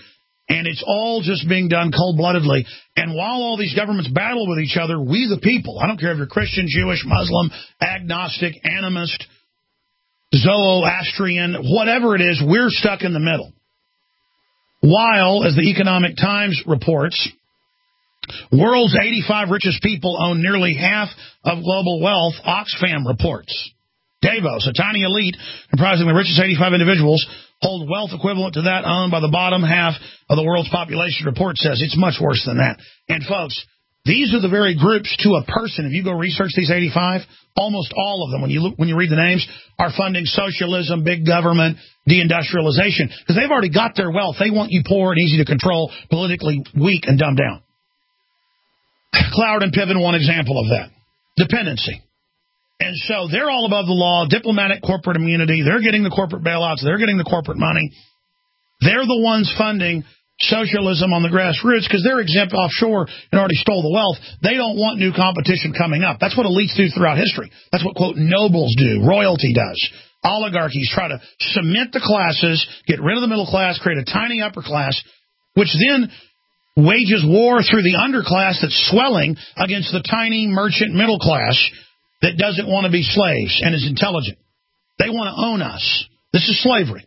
And it's all just being done cold-bloodedly. And while all these governments battle with each other, we the people, I don't care if you're Christian, Jewish, Muslim, agnostic, animist, Zoroastrian, whatever it is, we're stuck in the middle. While, as the Economic Times reports, world's 85 richest people own nearly half of global wealth, Oxfam reports. Davos, a tiny elite comprising the richest 85 individuals, hold wealth equivalent to that owned by the bottom half of the world's population, report says. It's much worse than that. And, folks, these are the very groups to a person. If you go research these 85, almost all of them, when you read the names, are funding socialism, big government, deindustrialization, because they've already got their wealth. They want you poor and easy to control, politically weak and dumbed down. Cloward and Piven, one example of that. Dependency. And so they're all above the law, diplomatic corporate immunity. They're getting the corporate bailouts. They're getting the corporate money. They're the ones funding socialism on the grassroots because they're exempt offshore and already stole the wealth. They don't want new competition coming up. That's what elites do throughout history. That's what, quote, nobles do, royalty does. Oligarchies try to cement the classes, get rid of the middle class, create a tiny upper class, which then wages war through the underclass that's swelling against the tiny merchant middle class that doesn't want to be slaves and is intelligent. They want to own us. This is slavery.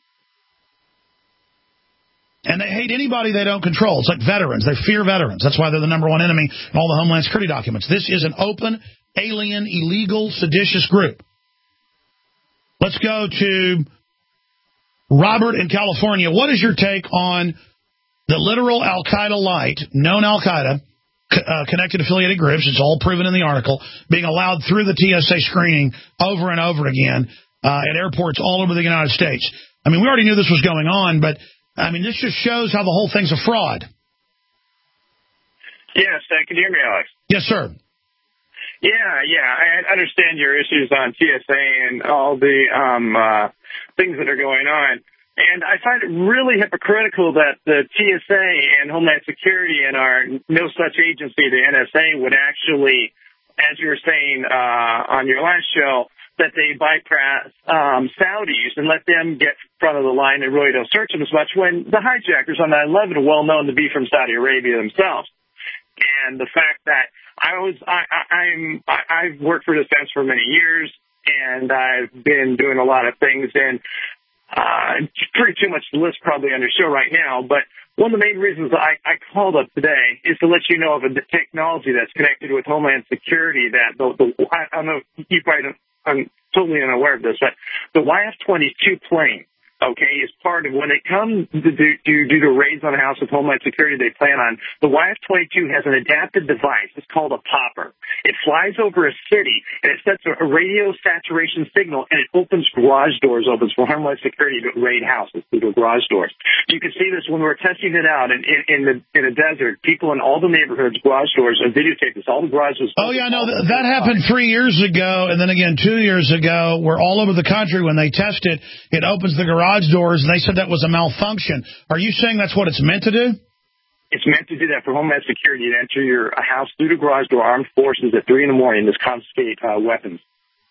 And they hate anybody they don't control. It's like veterans. They fear veterans. That's why they're the number one enemy in all the Homeland Security documents. This is an open, alien, illegal, seditious group. Let's go to Robert in California. What is your take on the literal Al-Qaeda light, known Al-Qaeda, connected affiliated groups, it's all proven in the article, being allowed through the TSA screening over and over again at airports all over the United States? I mean, we already knew this was going on, but, I mean, this just shows how the whole thing's a fraud. Yes, can you hear me, Alex? Yes, sir. Yeah, I understand your issues on TSA and all the things that are going on. And I find it really hypocritical that the TSA and Homeland Security and our no such agency, the NSA, would actually, as you were saying on your last show, that they bypass Saudis and let them get in front of the line and really don't search them as much when the hijackers on 9/11 are well known to be from Saudi Arabia themselves. And the fact that I've worked for defense for many years, and I've been doing a lot of things, and pretty too much to list probably on your show right now, but one of the main reasons I called up today is to let you know of a technology that's connected with Homeland Security that I don't know, you probably don't, I'm totally unaware of this, but the YF-22 plane, okay, is part of when they come to do the raids on the House of Homeland Security they plan on. The YF-22 has an adapted device. It's called a popper. It flies over a city, and it sets a radio saturation signal, and it opens garage doors open for Homeland Security to raid houses through the garage doors. You can see this when we were testing it out in a desert. People in all the neighborhoods, garage doors, and videotape this. All the garages. Oh, yeah, no, that happened 3 years ago, and then again 2 years ago, where all over the country, when they test it, it opens the garage doors, and they said that was a malfunction. Are you saying that's what it's meant to do? It's meant to do that for Homeland Security, to enter your house through the garage door, armed forces at 3 in the morning, to confiscate weapons.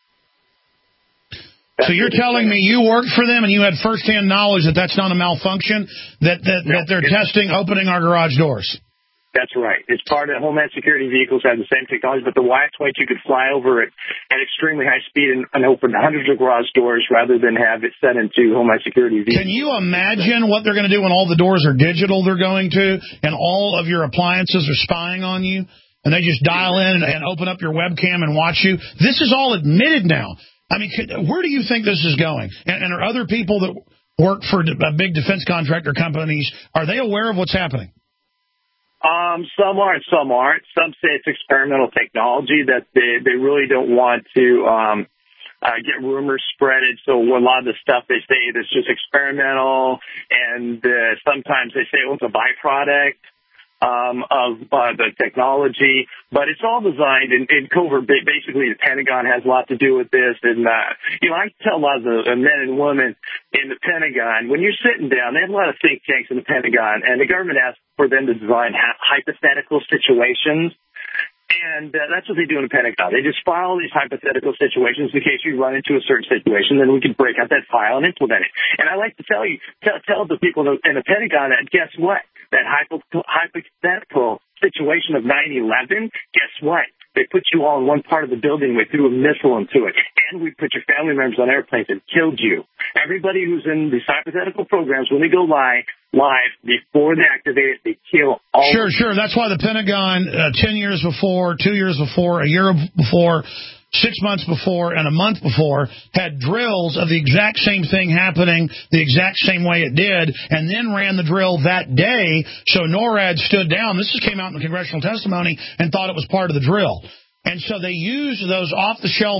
So you're telling me you worked for them and you had firsthand knowledge that that's not a malfunction, that they're testing opening our garage doors? That's right. It's part of Homeland Security vehicles have the same technology, but the YF-22 could fly over it at extremely high speed and open hundreds of garage doors rather than have it set into Homeland Security vehicles. Can you imagine what they're going to do when all the doors are digital they're going to and all of your appliances are spying on you and they just dial in and open up your webcam and watch you? This is all admitted now. I mean, where do you think this is going? And are other people that work for big defense contractor companies, are they aware of what's happening? Some are and some aren't. Some say it's experimental technology that they really don't want to get rumors spreaded. So a lot of the stuff they say is just experimental, and sometimes they say it's a byproduct of the technology. But it's all designed in covert. Basically, the Pentagon has a lot to do with this. And, I tell a lot of the men and women in the Pentagon, when you're sitting down, they have a lot of think tanks in the Pentagon, and the government asks for them to design hypothetical situations. And that's what they do in the Pentagon. They just file these hypothetical situations in case you run into a certain situation, then we can break out that file and implement it. And I like to tell the people in the Pentagon that, guess what? That hypothetical situation of 9/11, guess what? They put you all in one part of the building. We threw a missile into it. And we put your family members on airplanes and killed you. Everybody who's in these hypothetical programs, when they go live, before they activate it, they kill all. Sure. That's why the Pentagon, 10 years before, 2 years before, a year before, 6 months before, and a month before, had drills of the exact same thing happening the exact same way it did, and then ran the drill that day, so NORAD stood down. This just came out in the congressional testimony and thought it was part of the drill. And so they used those off-the-shelf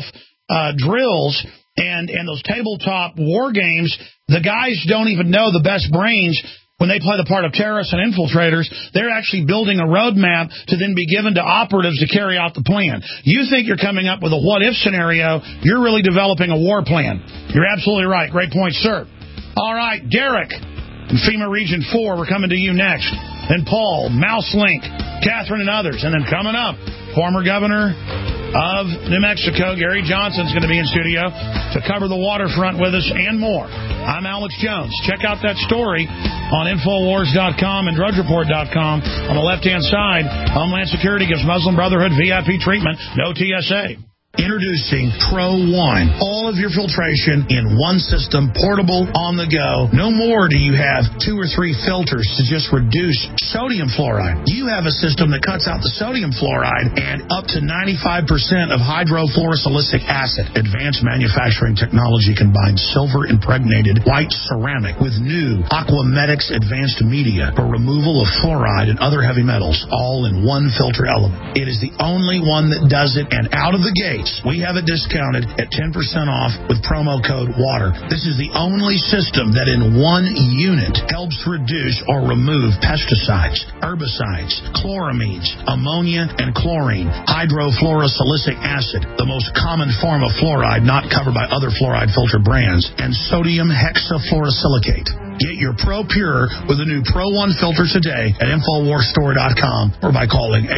drills and those tabletop war games. The guys don't even know, the best brains, when they play the part of terrorists and infiltrators, they're actually building a roadmap to then be given to operatives to carry out the plan. You think you're coming up with a what-if scenario. You're really developing a war plan. You're absolutely right. Great point, sir. All right, Derek, in FEMA Region 4, we're coming to you next. Then Paul, Mouse Link, Catherine, and others. And then coming up, former governor of New Mexico, Gary Johnson's going to be in studio to cover the waterfront with us and more. I'm Alex Jones. Check out that story on Infowars.com and DrudgeReport.com. On the left-hand side, Homeland Security gives Muslim Brotherhood VIP treatment, no TSA. Introducing Pro One. All of your filtration in one system, portable, on the go. No more do you have 2 or 3 filters to just reduce sodium fluoride. You have a system that cuts out the sodium fluoride and up to 95% of hydrofluorosilicic acid. Advanced manufacturing technology combines silver-impregnated white ceramic with new Aquamedics advanced media for removal of fluoride and other heavy metals, all in one filter element. It is the only one that does it, and out of the gate, we have it discounted at 10% off with promo code WATER. This is the only system that in one unit helps reduce or remove pesticides, herbicides, chloramines, ammonia, and chlorine, hydrofluorosilicic acid, the most common form of fluoride not covered by other fluoride filter brands, and sodium hexafluorosilicate. Get your Pro Pure with the new Pro One filter today at InfoWarsStore.com or by calling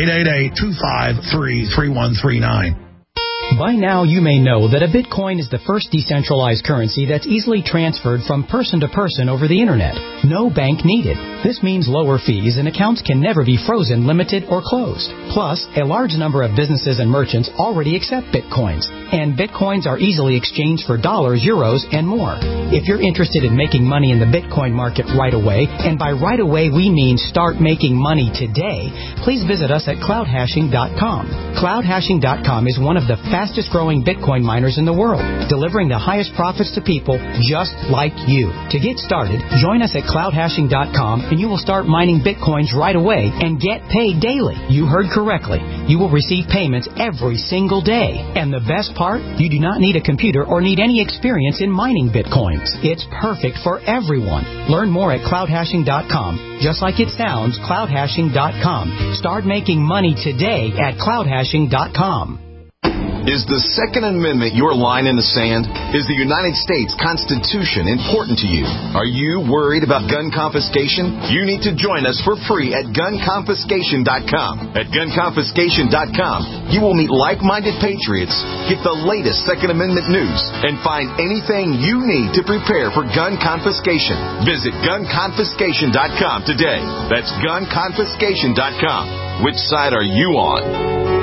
888-253-3139. By now, you may know that a Bitcoin is the first decentralized currency that's easily transferred from person to person over the Internet. No bank needed. This means lower fees and accounts can never be frozen, limited, or closed. Plus, a large number of businesses and merchants already accept Bitcoins, and Bitcoins are easily exchanged for dollars, euros, and more. If you're interested in making money in the Bitcoin market right away, and by right away we mean start making money today, please visit us at cloudhashing.com. Cloudhashing.com is one of the fastest growing Bitcoin miners in the world, delivering the highest profits to people just like you. To get started, join us at cloudhashing.com and you will start mining Bitcoins right away and get paid daily. You heard correctly. You will receive payments every single day. And the best part, you do not need a computer or need any experience in mining Bitcoins. It's perfect for everyone. Learn more at cloudhashing.com. Just like it sounds, cloudhashing.com. Start making money today at cloudhashing.com. Is the Second Amendment your line in the sand? Is the United States Constitution important to you? Are you worried about gun confiscation? You need to join us for free at gunconfiscation.com. At gunconfiscation.com, you will meet like-minded patriots, get the latest Second Amendment news, and find anything you need to prepare for gun confiscation. Visit gunconfiscation.com today. That's gunconfiscation.com. Which side are you on?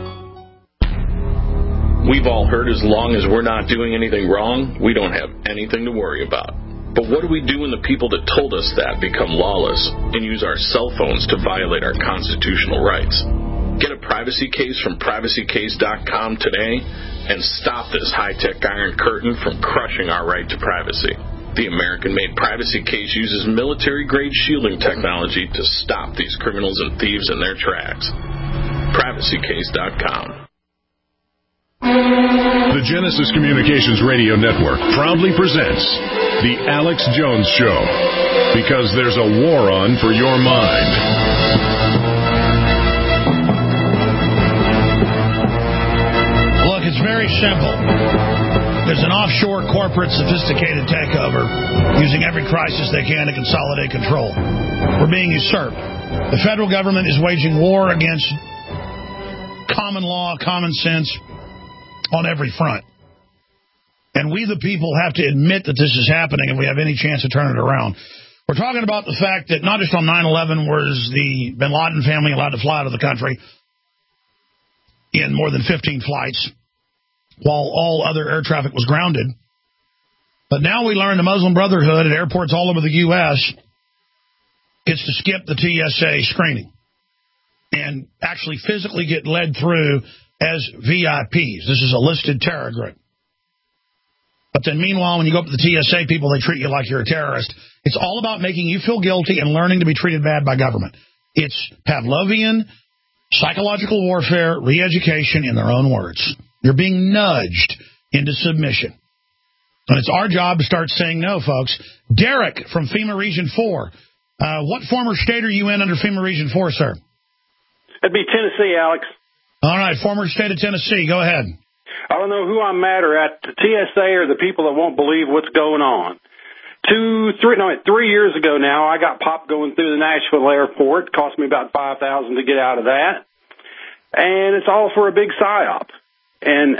We've all heard as long as we're not doing anything wrong, we don't have anything to worry about. But what do we do when the people that told us that become lawless and use our cell phones to violate our constitutional rights? Get a privacy case from privacycase.com today and stop this high-tech iron curtain from crushing our right to privacy. The American-made privacy case uses military-grade shielding technology to stop these criminals and thieves in their tracks. privacycase.com. The Genesis Communications Radio Network proudly presents The Alex Jones Show, because there's a war on for your mind. Look, it's very simple. There's an offshore corporate sophisticated takeover using every crisis they can to consolidate control. We're being usurped. The federal government is waging war against common law, common sense on every front. And we, the people, have to admit that this is happening if we have any chance to turn it around. We're talking about the fact that not just on 9/11 was the bin Laden family allowed to fly out of the country in more than 15 flights while all other air traffic was grounded. But now we learn the Muslim Brotherhood at airports all over the U.S. gets to skip the TSA screening and actually physically get led through as VIPs. This is a listed terror group. But then meanwhile, when you go up to the TSA people, they treat you like you're a terrorist. It's all about making you feel guilty and learning to be treated bad by government. It's Pavlovian, psychological warfare, re-education in their own words. You're being nudged into submission. And it's our job to start saying no, folks. Derek from FEMA Region 4. What former state are you in under FEMA Region 4, sir? That'd be Tennessee, Alex. All right, former state of Tennessee. Go ahead. I don't know who I'm madder at, the TSA or the people that won't believe what's going on. 3 years ago now, I got popped going through the Nashville airport. It cost me about $5,000 to get out of that. And it's all for a big psyop. And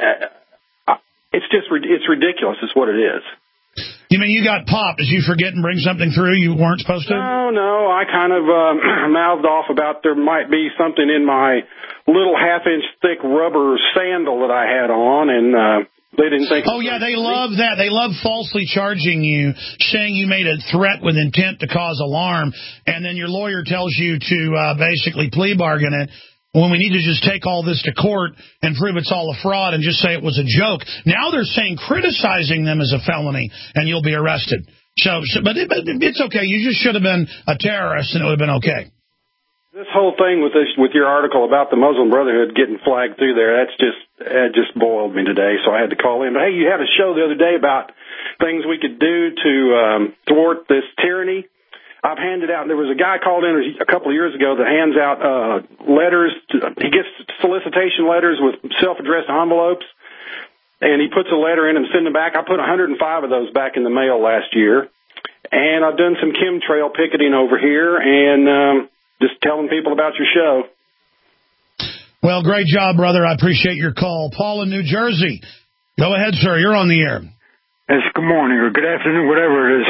it's ridiculous is what it is. You mean you got popped? Did you forget and bring something through you weren't supposed to? No. I kind of mouthed off about there might be something in my little half-inch thick rubber sandal that I had on, and they didn't think... Oh, yeah, they love that. They love falsely charging you, saying you made a threat with intent to cause alarm, and then your lawyer tells you to basically plea bargain it, when we need to just take all this to court and prove it's all a fraud and just say it was a joke. Now they're saying criticizing them is a felony and you'll be arrested. But it's okay. You just should have been a terrorist and it would have been okay. This whole thing with your article about the Muslim Brotherhood getting flagged through there, it just boiled me today, so I had to call in. But, hey, you had a show the other day about things we could do to thwart this tyranny. I've handed out, there was a guy called in a couple of years ago that hands out letters. He gets solicitation letters with self-addressed envelopes, and he puts a letter in and sends them back. I put 105 of those back in the mail last year, and I've done some chemtrail picketing over here and just telling people about your show. Well, great job, brother. I appreciate your call. Paul in New Jersey. Go ahead, sir. You're on the air. Yes, good morning or good afternoon, whatever it is.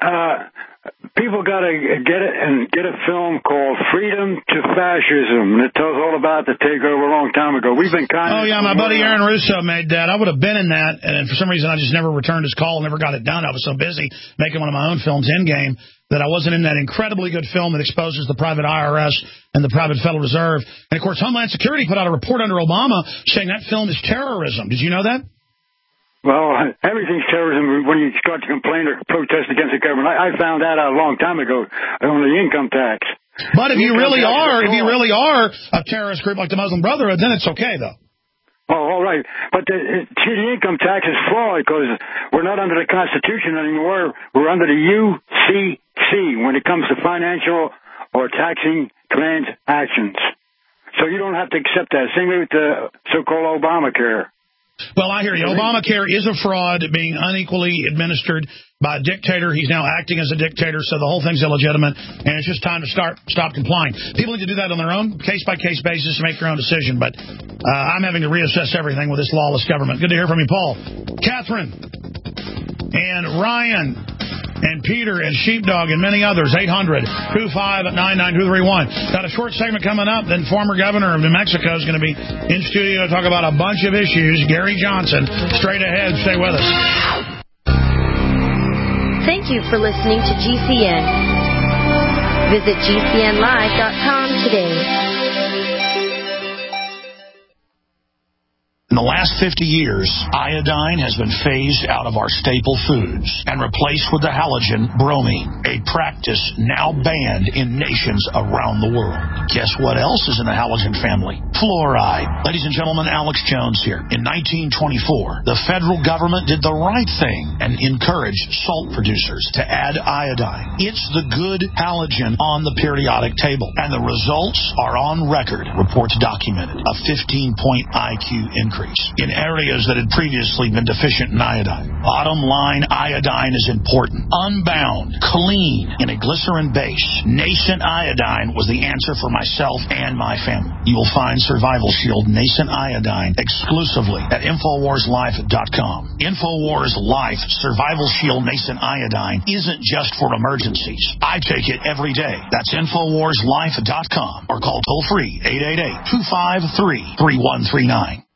People got to get a film called Freedom to Fascism, and it tells all about the takeover a long time ago. We've been kind of... Oh, yeah, my buddy Aaron Russo made that. I would have been in that, and for some reason I just never returned his call, never got it done. I was so busy making one of my own films, Endgame, that I wasn't in that incredibly good film that exposes the private IRS and the private Federal Reserve. And, of course, Homeland Security put out a report under Obama saying that film is terrorism. Did you know that? Well, everything's terrorism when you start to complain or protest against the government. I found that out a long time ago on the income tax. But if you really are a terrorist group like the Muslim Brotherhood, then it's okay, though. Oh, all right. But the income tax is flawed because we're not under the Constitution anymore. We're under the UCC when it comes to financial or taxing transactions. So you don't have to accept that. Same way with the so-called Obamacare. Well, I hear you. Obamacare is a fraud being unequally administered by a dictator. He's now acting as a dictator, so the whole thing's illegitimate, and it's just time to stop complying. People need to do that on their own, case-by-case basis, to make their own decision, but I'm having to reassess everything with this lawless government. Good to hear from you, Paul. Catherine and Ryan and Peter and Sheepdog and many others, 800-259-9231. Got a short segment coming up, then former governor of New Mexico is going to be in studio to talk about a bunch of issues. Gary Johnson, straight ahead. Stay with us. Thank you for listening to GCN. Visit GCNlive.com today. In the last 50 years, iodine has been phased out of our staple foods and replaced with the halogen bromine, a practice now banned in nations around the world. Guess what else is in the halogen family? Fluoride. Ladies and gentlemen, Alex Jones here. In 1924, the federal government did the right thing and encouraged salt producers to add iodine. It's the good halogen on the periodic table, and the results are on record. Reports documented a 15-point IQ increase. increase in areas that had previously been deficient in iodine. Bottom line, iodine is important. Unbound, clean, in a glycerin base, Nascent Iodine was the answer for myself and my family. You will find Survival Shield Nascent Iodine exclusively at InfoWarsLife.com. InfoWars Life Survival Shield Nascent Iodine isn't just for emergencies. I take it every day. That's InfoWarsLife.com or call toll-free 888-253-3139.